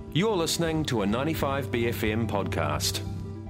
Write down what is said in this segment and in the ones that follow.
You're listening to a 95BFM podcast.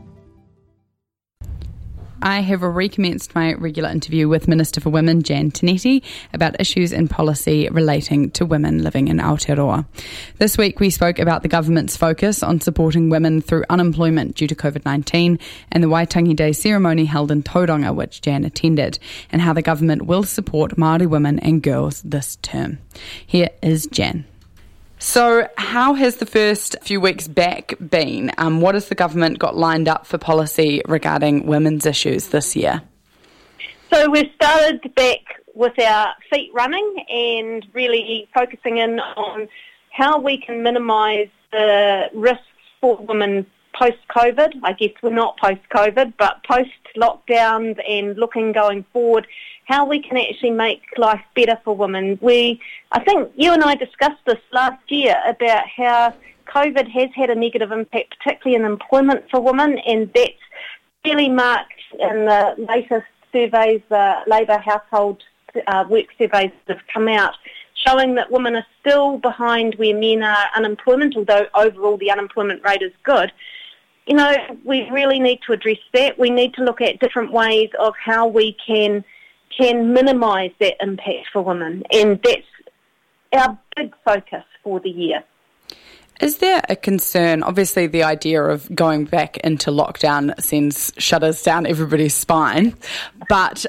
I have recommenced my regular interview with Minister for Women, Jan Tinetti, about issues and policy relating to women living in Aotearoa. This week we spoke about the government's focus on supporting women through unemployment due to COVID-19 and the Waitangi Day ceremony held in Tauranga, which Jan attended, and how the government will support Māori women and girls this term. Here is Jan. So how has the first few weeks back been? What has the government got lined up for policy regarding women's issues this year? So we've started back with our feet running and really focusing in on how we can minimise the risks for women post-COVID. I guess we're not post-COVID, but post-lockdowns and looking going forward, how we can actually make life better for women. I think you and I discussed this last year about how COVID has had a negative impact, particularly in employment for women, and that's really marked in the latest surveys, the Labour household work surveys that have come out, showing that women are still behind where men are unemployment, although overall the unemployment rate is good. You know, we really need to address that. We need to look at different ways of how we can minimise that impact for women, and that's our big focus for the year. Is there a concern? Obviously, the idea of going back into lockdown sends shudders down everybody's spine, but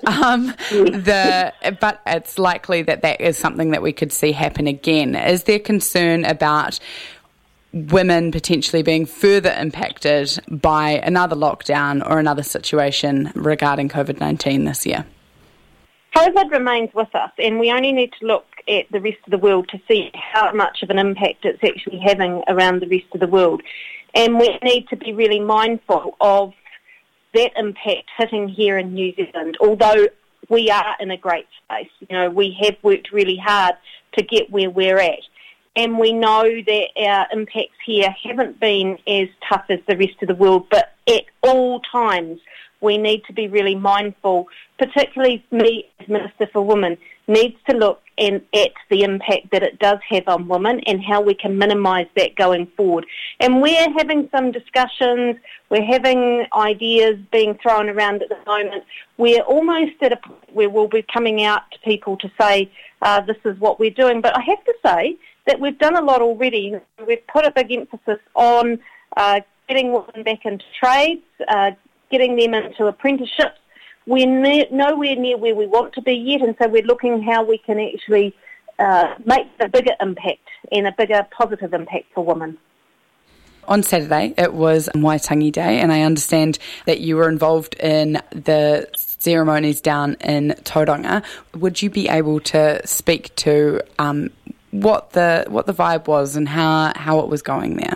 but it's likely that is something that we could see happen again. Is there concern about women potentially being further impacted by another lockdown or another situation regarding COVID-19 this year? COVID remains with us, and we only need to look at the rest of the world to see how much of an impact it's actually having around the rest of the world. And we need to be really mindful of that impact hitting here in New Zealand, although we are in a great space. You know, we have worked really hard to get where we're at. And we know that our impacts here haven't been as tough as the rest of the world, but at all times we need to be really mindful, particularly me as Minister for Women, needs to look at the impact that it does have on women and how we can minimise that going forward. And we're having some discussions, we're having ideas being thrown around at the moment. We're almost at a point where we'll be coming out to people to say, this is what we're doing. But I have to say that we've done a lot already. We've put a big emphasis on getting women back into trades, getting them into apprenticeships. We're nowhere near where we want to be yet, and so we're looking how we can actually make a bigger impact and a bigger positive impact for women. On Saturday, it was Waitangi Day, and I understand that you were involved in the ceremonies down in Tauranga. Would you be able to speak to what the vibe was and how it was going there?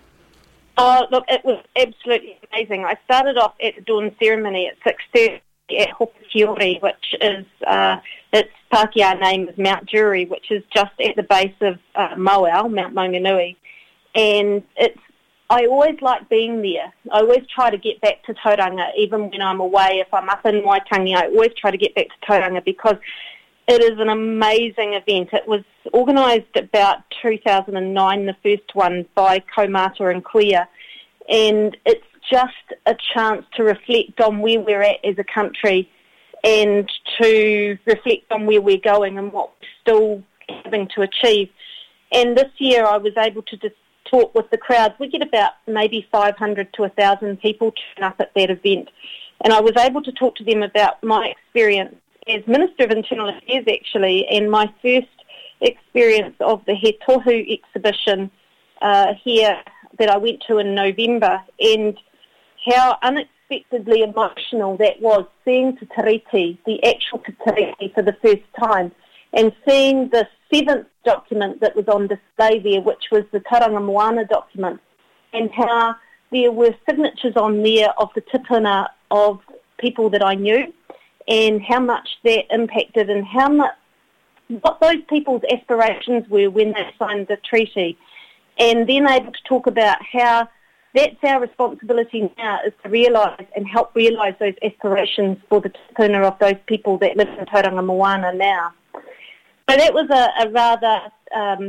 Oh, look, it was absolutely amazing. I started off at the dawn ceremony at 6:30 at Hopukiori, which is, its Pākehā name is Mount Drury, which is just at the base of Mauao, Mount Maunganui. And I always like being there. I always try to get back to Tauranga, even when I'm away. If I'm up in Waitangi, I always try to get back to Tauranga because it is an amazing event. It was organised about 2009, the first one, by Kaumata and Kuia, and it's just a chance to reflect on where we're at as a country and to reflect on where we're going and what we're still having to achieve. And this year I was able to just talk with the crowd. We get about maybe 500 to 1,000 people turn up at that event, and I was able to talk to them about my experience as Minister of Internal Affairs, actually, and my first experience of the He Tohu exhibition here that I went to in November, and how unexpectedly emotional that was, seeing Te Tiriti, the actual Te Tiriti for the first time, and seeing the 7th document that was on display there, which was the Tauranga Moana document, and how there were signatures on there of the tipuna of people that I knew, and how much that impacted and what those people's aspirations were when they signed the treaty. And then able to talk about how that's our responsibility now, is to realise and help realise those aspirations for the tipuna of those people that live in Tauranga Moana now. So that was a rather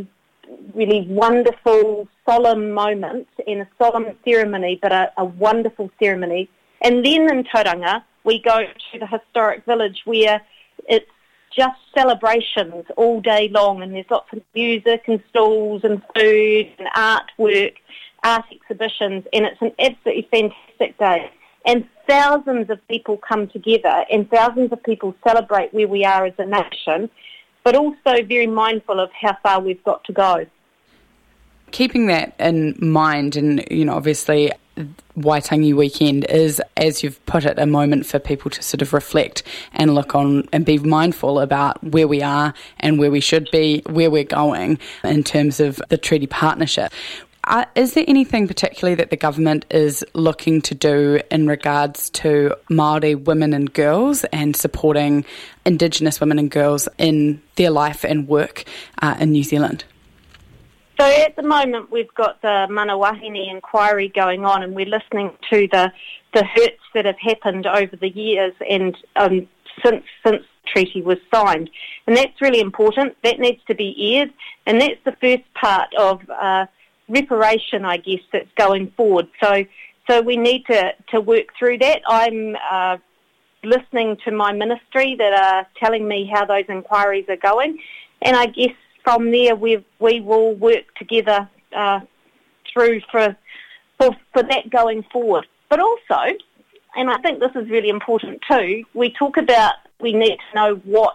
really wonderful, solemn moment and a solemn ceremony, but a wonderful ceremony. And then in Tauranga, we go to the historic village where it's just celebrations all day long, and there's lots of music and stalls and food and artwork, art exhibitions, and it's an absolutely fantastic day. And thousands of people come together and thousands of people celebrate where we are as a nation, but also very mindful of how far we've got to go. Keeping that in mind, and obviously Waitangi Weekend is, as you've put it, a moment for people to sort of reflect and look on and be mindful about where we are and where we should be, where we're going in terms of the treaty partnership. Is there anything particularly that the government is looking to do in regards to Māori women and girls and supporting Indigenous women and girls in their life and work in New Zealand? So at the moment we've got the Manawahine inquiry going on, and we're listening to the hurts that have happened over the years and since the treaty was signed. And that's really important. That needs to be aired, and that's the first part of reparation, I guess, that's going forward. So we need to work through that. I'm listening to my ministry that are telling me how those inquiries are going, and I guess from there we will work together through for that going forward. But also, and I think this is really important too, we talk about we need to know what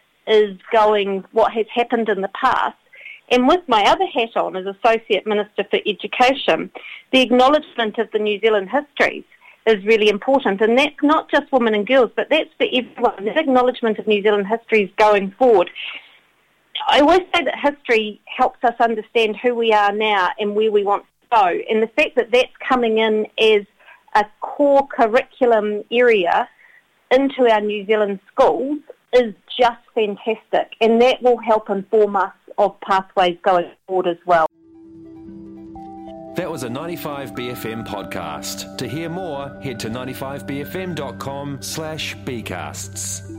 has happened in the past. And with my other hat on as Associate Minister for Education, the acknowledgement of the New Zealand histories is really important. And that's not just women and girls, but that's for everyone. That acknowledgement of New Zealand histories going forward. I always say that history helps us understand who we are now and where we want to go. And the fact that that's coming in as a core curriculum area into our New Zealand schools is just fantastic. And that will help inform us of pathways going forward as well. That was a 95BFM podcast. To hear more, head to 95bfm.com/bcasts.